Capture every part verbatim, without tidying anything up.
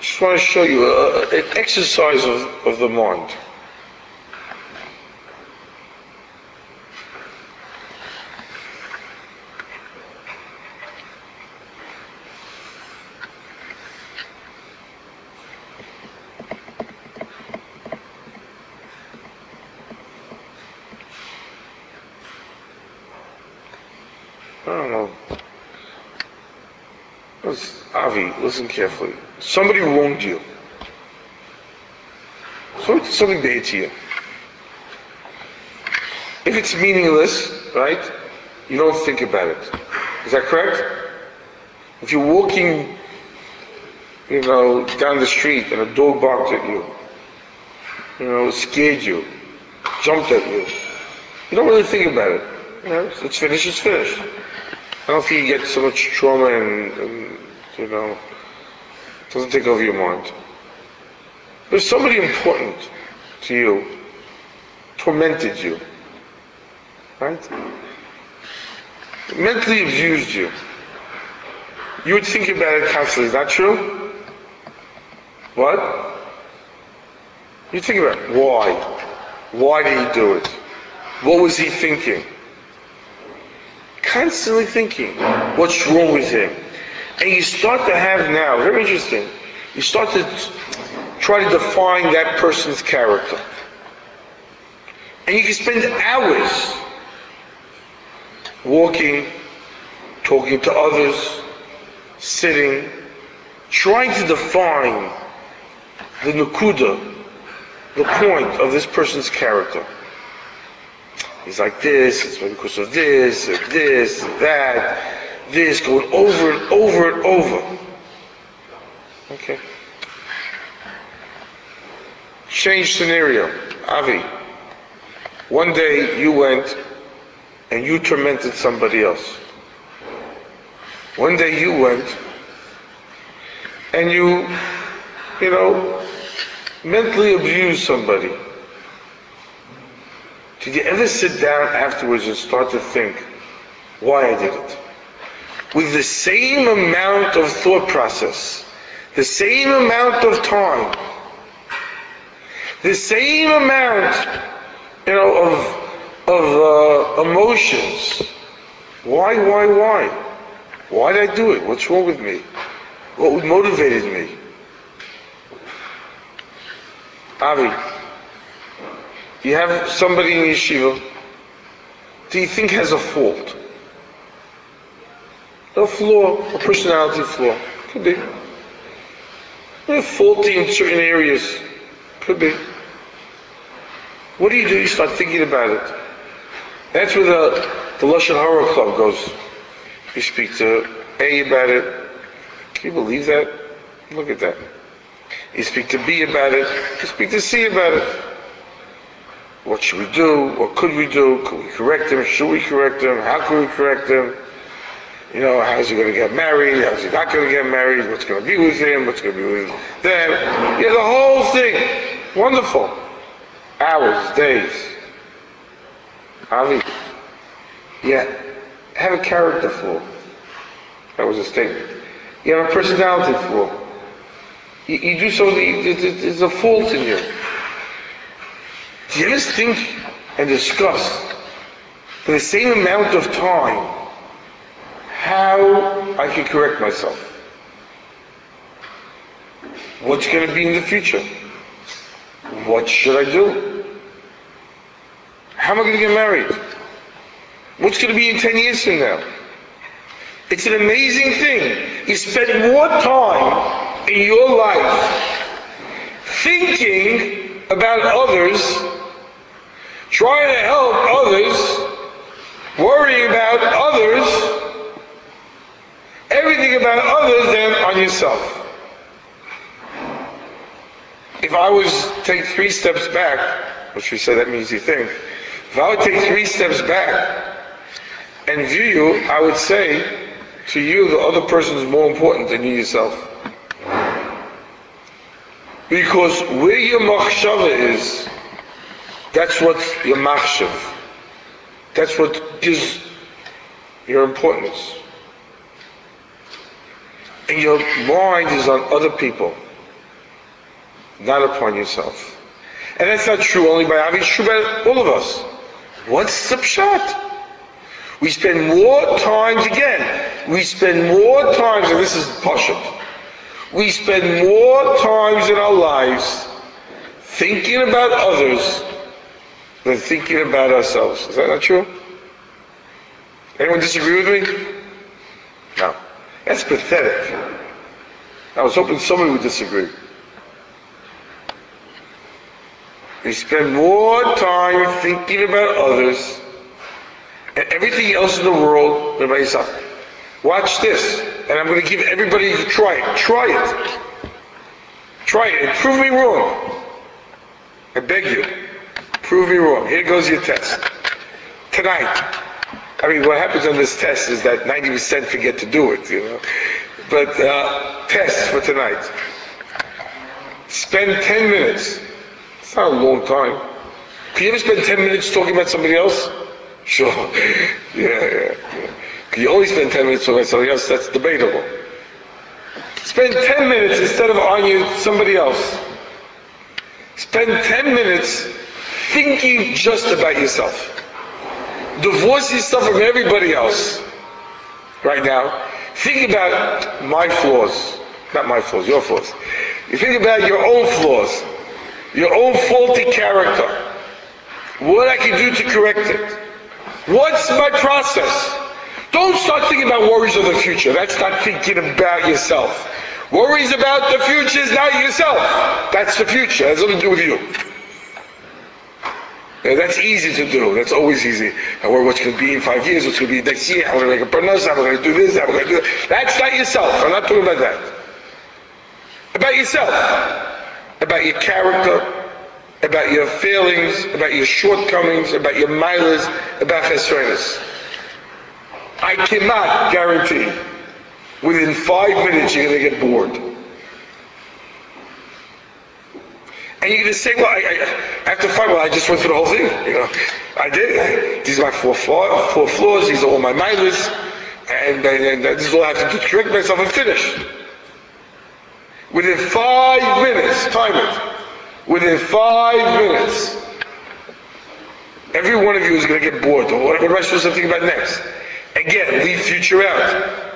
Just want to show you a, an exercise of, of the mind. I don't know. Listen, Avi, listen carefully. Somebody wronged you. Somebody did something bad to you. If it's meaningless, right, you don't think about it. Is that correct? If you're walking, you know, down the street and a dog barked at you, you know, scared you, jumped at you, you don't really think about it. You know, it's finished, it's finished. I don't think you get so much trauma and, and you know, it doesn't take over your mind. But if somebody important to you tormented you, right? Mentally abused you, you would think about it constantly. Is that true? What? You think about it. Why? Why did he do it? What was he thinking? Constantly thinking, what's wrong with him? And you start to have now, very interesting, you start to try to define that person's character. And you can spend hours walking, talking to others, sitting, trying to define the nukuda, the point of this person's character. He's like this, it's because of this, and this, and that, this, going over and over and over. Okay. Change scenario. Avi, one day you went and you tormented somebody else. One day you went and you, you know, mentally abused somebody. Did you ever sit down afterwards and start to think why I did it? With the same amount of thought process, the same amount of time, the same amount, you know, of of uh, emotions. Why, why, why? Why did I do it? What's wrong with me? What motivated me? Avi, you have somebody in yeshiva, do you think has a fault? A flaw, a personality flaw. Could be. They're faulty in certain areas. Could be. What do you do? You start thinking about it. That's where the, the Lashon Hara Club goes. You speak to A about it. Can you believe that? Look at that. You speak to B about it. You speak to C about it. What should we do? What could we do? Could we correct him? Should we correct him? How could we correct him? You know, how's he going to get married? How's he not going to get married? What's going to be with him? What's going to be with them? Yeah, the whole thing. Wonderful. Hours, days. Avi. Yeah. Have a character flaw. That was a statement. You have a personality flaw. You, you do something, there's a fault in you. Do you ever think and discuss for the same amount of time how I can correct myself? What's going to be in the future? What should I do? How am I going to get married? What's going to be in ten years from now? It's an amazing thing. You spend more time in your life thinking about others, trying to help others, worrying about others, everything about others than on yourself. If I was to take three steps back, which we say that means you think, if I would take three steps back and view you, I would say to you the other person is more important than you yourself. Because where your machshava is, that's what your machshav. That's what gives your importance. And your mind is on other people. not upon yourself. And that's not true only by Avi, it's true by all of us. What's the pshat? We spend more times, again, we spend more times, and this is Pashat, we spend more times in our lives thinking about others than thinking about ourselves. Is that not true? Anyone disagree with me? No. That's pathetic. I was hoping somebody would disagree. We spend more time thinking about others and everything else in the world than about yourself. Watch this, and I'm going to give everybody to try it. Try it. Try it and prove me wrong. I beg you. Prove me wrong. Here goes your test. Tonight. I mean, what happens on this test is that ninety percent forget to do it, you know. But uh, test for tonight. Spend ten minutes. It's not a long time. Can you ever spend ten minutes talking about somebody else? Sure. yeah, yeah, yeah. Can you only spend ten minutes talking about somebody else? That's debatable. Spend ten minutes instead of arguing with somebody else. Spend ten minutes thinking just about yourself. Divorce yourself from everybody else. Right now, think about my flaws. Not my flaws, your flaws. You think about your own flaws. Your own faulty character. What I can do to correct it. What's my process? Don't start thinking about worries of the future. That's not thinking about yourself. Worries about the future is not yourself. That's the future. It has nothing to do with you. Yeah, that's easy to do. That's always easy. I worry what's going to be in five years, what's going to be next year, I'm going to make a pronounce, I'm going to do this, I'm going to do that. That's not yourself. I'm not talking about that. About yourself. About your character, about your failings, about your shortcomings, about your milas, about chesronos. I cannot guarantee within five minutes you're going to get bored. And you're going to say, well, I, I, after five, well, I just went through the whole thing. You know, I did. These are my four, flaw, four flaws. These are all my milas. And, and, and this is all I have to do to correct myself and finish. Within five minutes, time it. Within five minutes, every one of you is going to get bored. What, what am I supposed to think about next? Again, leave future out.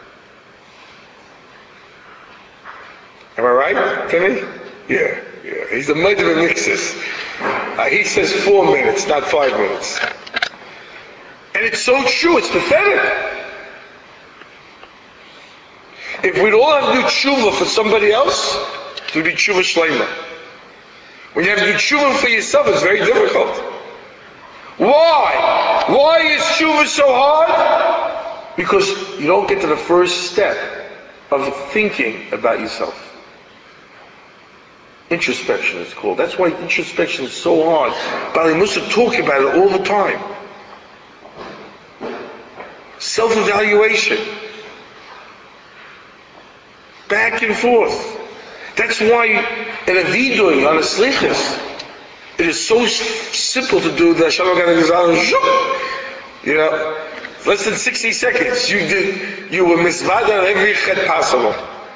Am I right, Timmy? Yeah, yeah. He's the mother of mixes. Uh, he says four minutes, not five minutes. And it's so true, it's pathetic. If we'd all have to do tshuva for somebody else, it would be tshuva shleima. When you have to do tshuva for yourself, it's very difficult. Why? Why is tshuva so hard? Because you don't get to the first step of thinking about yourself. Introspection is called. That's why introspection is so hard. Bali Musa talk about it all the time. Self-evaluation. Back and forth. That's why in a vidui, on a slichus, it is so simple to do the Shalom Gazal. You know, less than sixty seconds. You did, you were misvada every chet possible.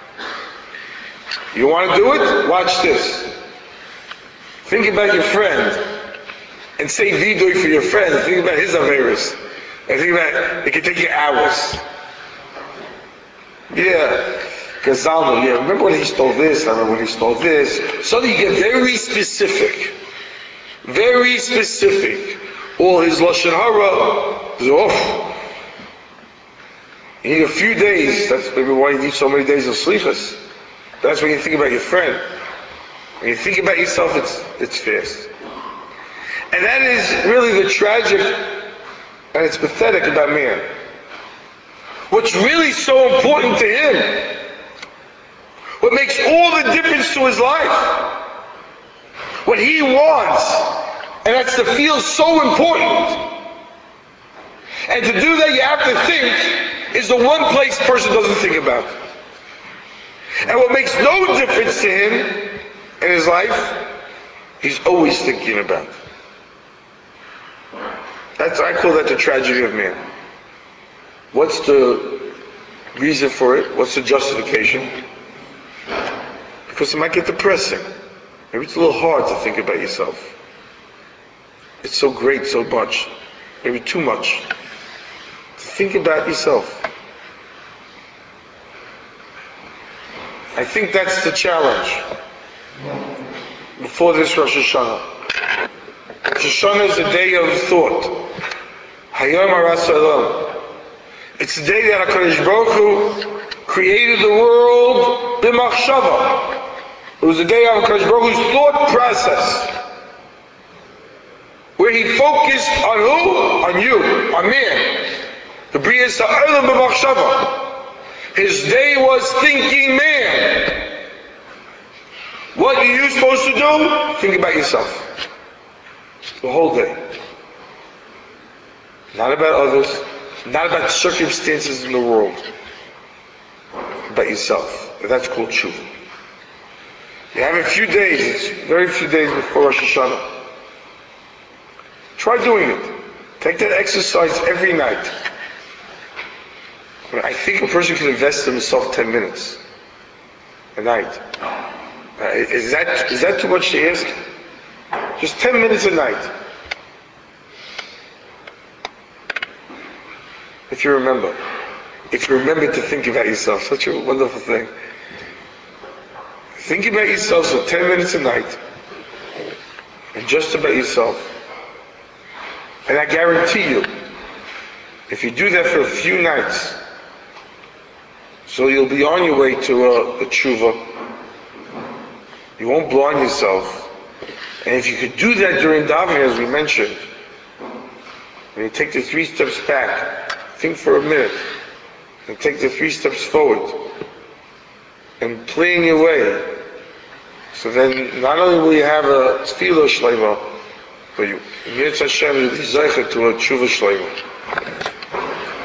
You want to do it? Watch this. Think about your friend and say vidui for your friend. Think about his averis. And think about, it can take you hours. Yeah. Gazalman, yeah, remember when he stole this, I remember when he stole this. Suddenly you get very specific. Very specific. All his Lashon Hara is off. You need a few days. That's maybe why you need so many days of slichus. That's when you think about your friend. When you think about yourself, it's it's fast. And that is really the tragic and it's pathetic about man. What's really so important to him, what makes all the difference to his life, what he wants, and that's to feel so important. And to do that, you have to think, is the one place a person doesn't think about. And what makes no difference to him in his life, he's always thinking about. That's, I call that the tragedy of man. What's the reason for it? What's the justification? Because it might get depressing. Maybe it's a little hard to think about yourself. It's so great, so much. Maybe too much. To think about yourself. I think that's the challenge before this Rosh Hashanah. Rosh Hashanah is a day of thought. Hayom Haras Olam. It's the day that HaKadosh Baruch Hu created the world b'machshava. It was the day of HaKadosh Baruch Hu's thought process, where he focused on who? On you, on man. The Briyas Ha'olam b'machshava. His day was thinking man. What are you supposed to do? Think about yourself. The whole day. Not about others. Not about circumstances in the world. About yourself. That's called tshuva. You have a few days, it's very few days before Rosh Hashanah. Try doing it. Take that exercise every night. I think a person can invest in himself ten minutes a night. Uh, is that is that too much to ask? Just ten minutes a night. If you remember. If you remember to think about yourself. Such a wonderful thing. Think about yourself for ten minutes a night. And just about yourself. And I guarantee you, if you do that for a few nights, so you'll be on your way to a, a tshuva. You won't blind yourself. And if you could do that during davening, as we mentioned, when you take the three steps back, think for a minute, and take the three steps forward, and plan your way. So then, not only will you have a tefillah shleima, but you, Yetz Hashem, you'll be zeicher to a tshuva shleima.